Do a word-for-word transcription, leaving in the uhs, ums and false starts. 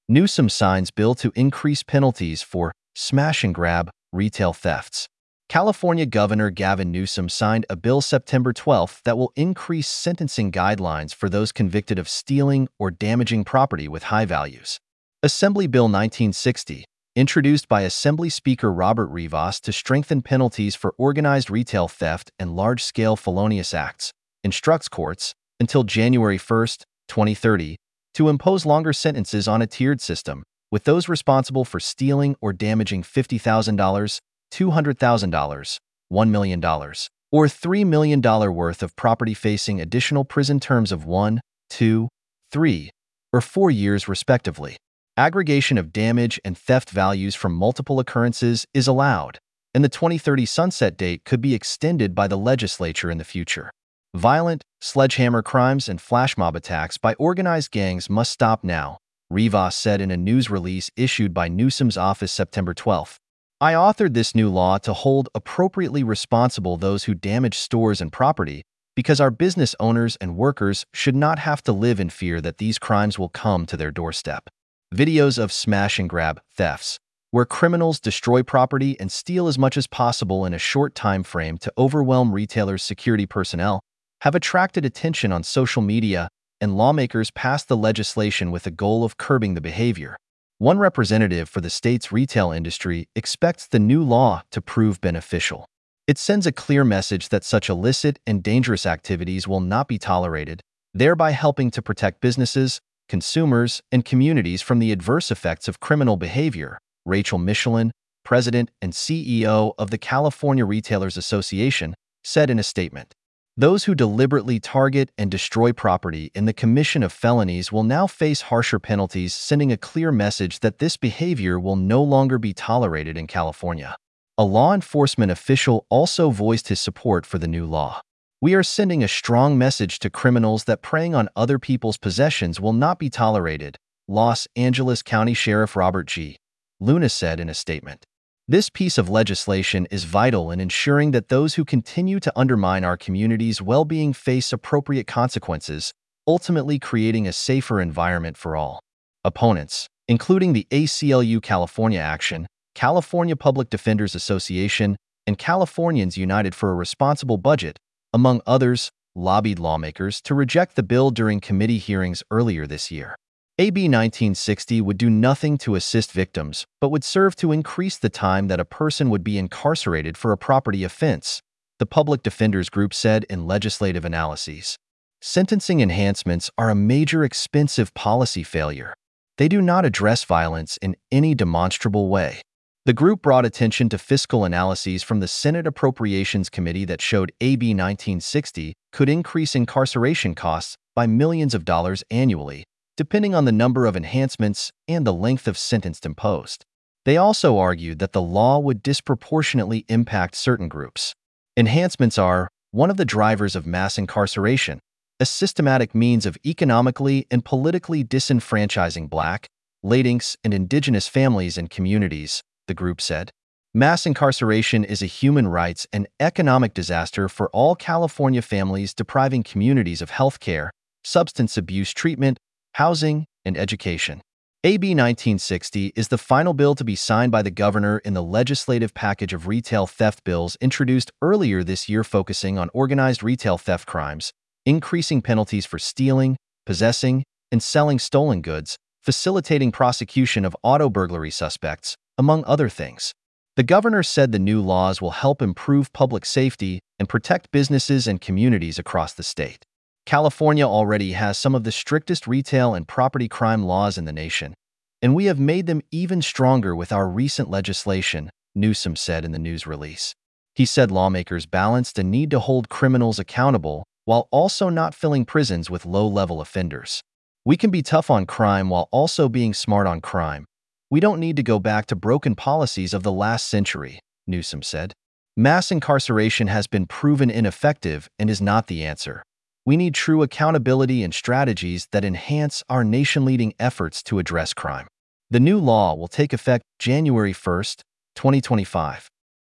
Newsom signs bill to increase penalties for smash-and-grab retail thefts. California Governor Gavin Newsom signed a bill September twelfth that will increase sentencing guidelines for those convicted of stealing or damaging property with high values. Assembly Bill nineteen sixty, introduced by Assembly Speaker Robert Rivas to strengthen penalties for organized retail theft and large-scale felonious acts, instructs courts, until January first, twenty thirty, to impose longer sentences on a tiered system, with those responsible for stealing or damaging fifty thousand dollars, two hundred thousand dollars, one million dollars, or three million dollars worth of property facing additional prison terms of one, two, three, or four years respectively. Aggregation of damage and theft values from multiple occurrences is allowed, and the twenty thirty sunset date could be extended by the legislature in the future. Violent, sledgehammer crimes and flash mob attacks by organized gangs must stop now, Rivas said in a news release issued by Newsom's office September twelfth. I authored this new law to hold appropriately responsible those who damage stores and property because our business owners and workers should not have to live in fear that these crimes will come to their doorstep. Videos of smash-and-grab thefts, where criminals destroy property and steal as much as possible in a short time frame to overwhelm retailers' security personnel, have attracted attention on social media, and lawmakers passed the legislation with the goal of curbing the behavior. One representative for the state's retail industry expects the new law to prove beneficial. It sends a clear message that such illicit and dangerous activities will not be tolerated, thereby helping to protect businesses, consumers, and communities from the adverse effects of criminal behavior, Rachel Michelin, president and C E O of the California Retailers Association, said in a statement. Those who deliberately target and destroy property in the commission of felonies will now face harsher penalties, sending a clear message that this behavior will no longer be tolerated in California. A law enforcement official also voiced his support for the new law. We are sending a strong message to criminals that preying on other people's possessions will not be tolerated, Los Angeles County Sheriff Robert G. Luna said in a statement. This piece of legislation is vital in ensuring that those who continue to undermine our community's well-being face appropriate consequences, ultimately creating a safer environment for all. Opponents, including the A C L U California Action, California Public Defenders Association, and Californians United for a Responsible Budget, among others, lobbied lawmakers to reject the bill during committee hearings earlier this year. A B nineteen sixty would do nothing to assist victims, but would serve to increase the time that a person would be incarcerated for a property offense, the Public Defenders Group said in legislative analyses. Sentencing enhancements are a major expensive policy failure. They do not address violence in any demonstrable way. The group brought attention to fiscal analyses from the Senate Appropriations Committee that showed A B nineteen sixty could increase incarceration costs by millions of dollars annually, depending on the number of enhancements and the length of sentence imposed. They also argued that the law would disproportionately impact certain groups. Enhancements are one of the drivers of mass incarceration, a systematic means of economically and politically disenfranchising Black, Latinx, and Indigenous families and communities, the group said. Mass incarceration is a human rights and economic disaster for all California families, depriving communities of health care, substance abuse treatment, housing, and education. A B nineteen sixty is the final bill to be signed by the governor in the legislative package of retail theft bills introduced earlier this year, focusing on organized retail theft crimes, increasing penalties for stealing, possessing, and selling stolen goods, facilitating prosecution of auto burglary suspects, among other things. The governor said the new laws will help improve public safety and protect businesses and communities across the state. California already has some of the strictest retail and property crime laws in the nation, and we have made them even stronger with our recent legislation, Newsom said in the news release. He said lawmakers balanced a need to hold criminals accountable while also not filling prisons with low-level offenders. We can be tough on crime while also being smart on crime. We don't need to go back to broken policies of the last century, Newsom said. Mass incarceration has been proven ineffective and is not the answer. We need true accountability and strategies that enhance our nation-leading efforts to address crime. The new law will take effect January first, twenty twenty-five.